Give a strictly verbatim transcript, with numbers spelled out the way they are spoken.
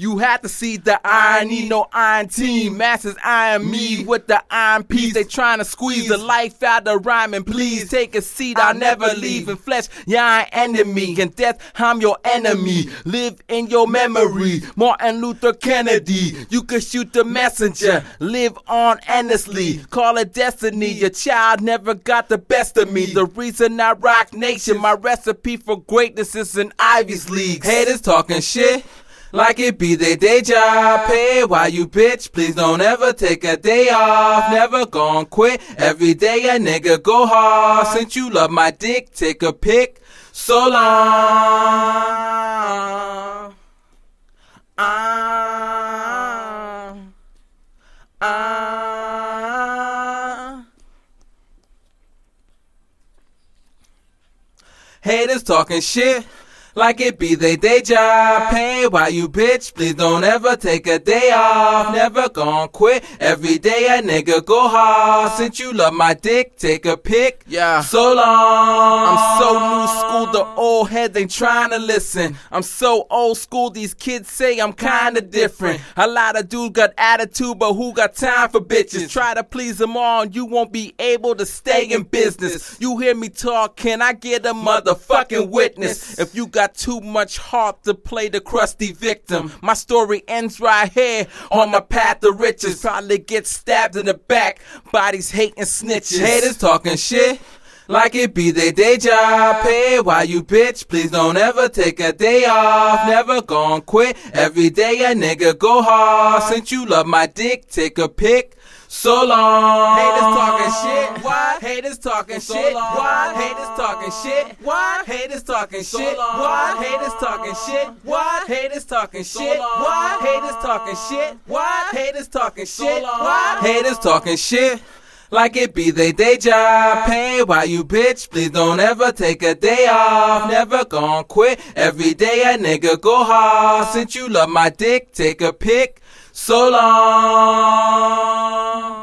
You have to see the irony, no iron team. Masses iron me with the iron piece. They trying to squeeze the life out of rhyming. Please take a seat, I'll never leave. In flesh, yeah, I'm enemy. In death, I'm your enemy. Live in your memory, Martin Luther Kennedy. You could shoot the messenger, live on endlessly. Call it destiny, your child never got the best of me. The reason I rock nation, my recipe for greatness is in Ivy's league. Haters talking shit like it be their day job. Pay while you bitch, please don't ever take a day off. Never gon' quit, every day a nigga go hard. Since you love my dick, take a pic. So long. Ah, ah. Haters talking shit like it be their day job. Pay while you bitch, please don't ever take a day off. Never gon' quit, every day a nigga go hard. Since you love my dick, take a pic. Yeah. So long. I'm so new school, the old heads ain't trying to listen. I'm so old school, these kids say I'm kinda different. A lot of dudes got attitude, but who got time for bitches? Try to please them all and you won't be able to stay in business. You hear me talk, can I get a motherfucking witness? If you got too much heart to play the crusty victim, my story ends right here on my path to riches. Probably get stabbed in the back, bodies hating snitches. Haters talking shit like it be their day job. Pay while you bitch, please don't ever take a day off. Never gon' quit, every day a nigga go hard. Since you love my dick, take a pic. So long. Haters talking shit. What? Haters talking so shit. Long. What? Haters talking shit. What? Haters talking so shit. Long. What? Haters talking shit. What? Haters talking so shit. Long. What? Haters talking shit. What? Haters talking so shit. Long. What? Haters talking shit like it be their day job. Pay while you bitch, please don't ever take a day off. Never gon' quit, every day a nigga go hard. Since you love my dick, take a pic. So long.